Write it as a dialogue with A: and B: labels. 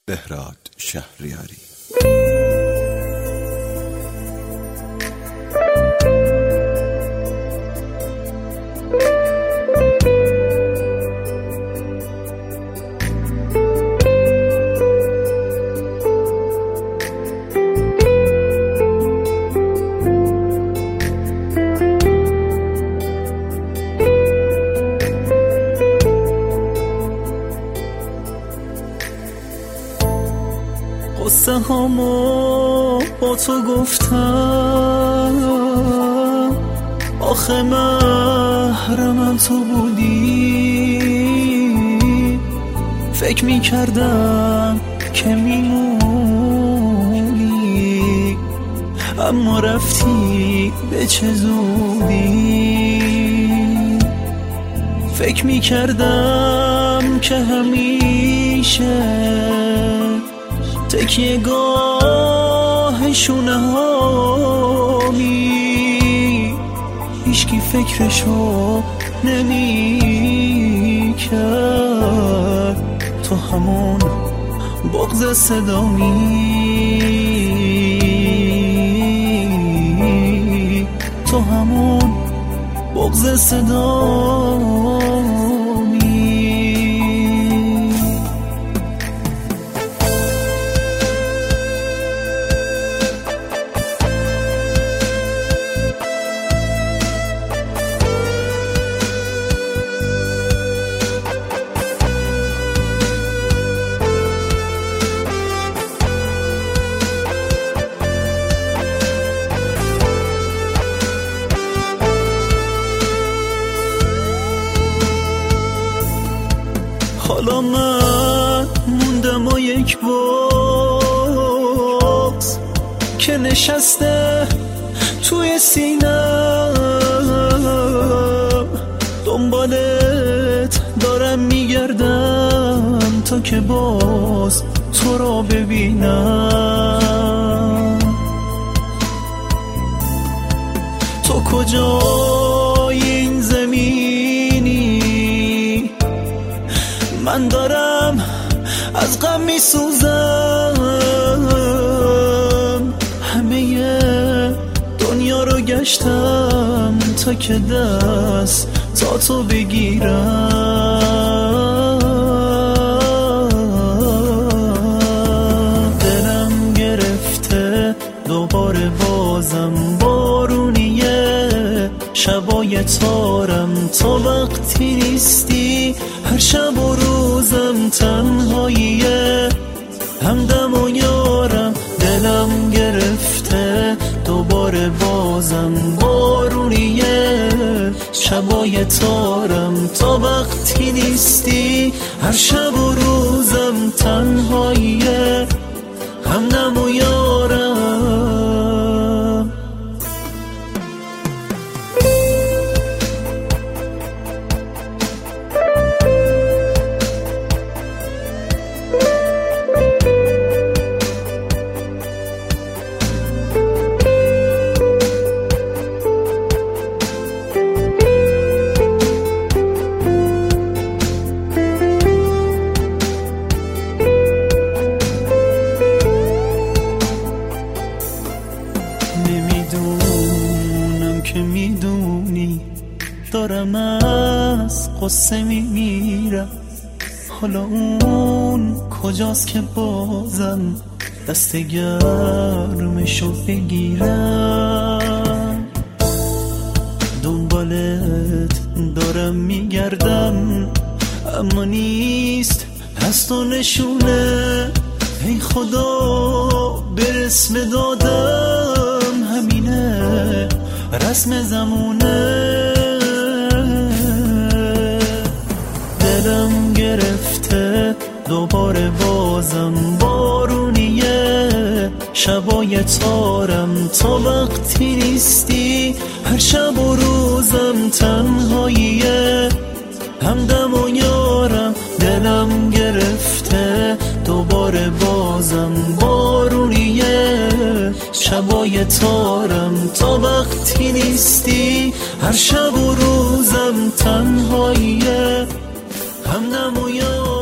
A: بهراد شهریاری.
B: قصه هامو با تو گفتم، آخه محرمم تو بودی. فکر میکردم که میمونی، اما رفتی به چه زودی. فکر میکردم که همیشه تکیه گاه شونه هامی، هیچکی فکرشو نمی کرد. تو همون بغض صدامی، تو همون بغض صدامی. حالا من موندم و یک بغض که نشسته توی سینم. دنبالت دارم میگردم تا که باز تو را ببینم. تو کجای این زمینی؟ من دارم از غم میسوزم. همه دنیا رو گشتم تا که دست تا تو بگیرم. دلم گرفته دوباره بازم بارونیه، شبای تارم تا وقتی نیستی. هر شب و روزم تنهاییه، همدم و یارم. دلم گرفته دوباره بازم بارونیه، شبای تارم تا وقتی نیستی. هر شب و روزم تنهاییه، همدم و یارم. نمیدونم که میدونی دارم از قصه میمیرم. حالا اون کجاست که بازم دست گرمشو بگیرم؟ دنبالت دارم میگردم اما نیست دست و نشونه. ای خدا برس به دادم، همینه رسم زمونه. دلم گرفته دوباره بازم بارونیه، شبای تارم تا وقتی نیستی. هر شب و روزم تنهاییه، همدم و یارم. دلم گرفته دوباره بازم بارونیه، شبای تارم تا وقتی نیستی. هر شب و روزم تنهاییه، همدم و یارم.